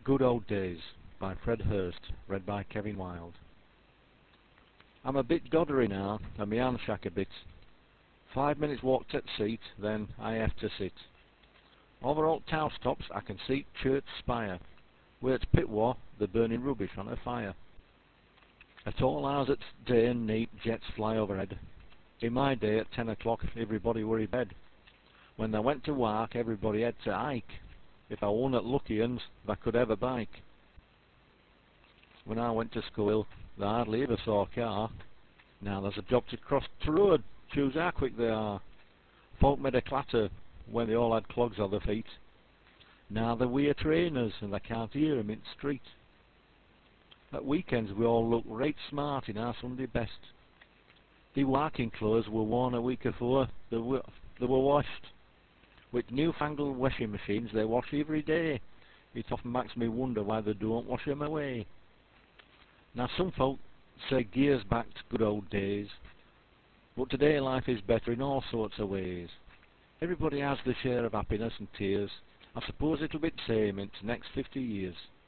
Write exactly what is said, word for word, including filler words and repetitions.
Good Old Days by Fred Hurst, read by Kevin Wild. I'm a bit doddery now, and me hand shack a bit. Five minutes walked at seat, then I have to sit. Over old house tops I can see church spire, where it's pit war, the burning rubbish on a fire. At all hours at day and night jets fly overhead. In my day at ten o'clock everybody were in bed. When they went to work everybody had to hike. If I won at Lucky Uns, they could have a bike. When I went to school, they hardly ever saw a car. Now there's a job to cross the road, choose how quick they are. Folk made a clatter when they all had clogs on their feet. Now they wear trainers and they can't hear 'em in the street. At weekends we all look right smart in our Sunday best. The working clothes were worn a week before they were, they were washed. With newfangled washing machines they wash every day. It often makes me wonder why they don't wash 'em away. Now some folk say gears back to good old days, but today life is better in all sorts of ways. Everybody has their share of happiness and tears. I suppose it'll be the same in the next fifty years.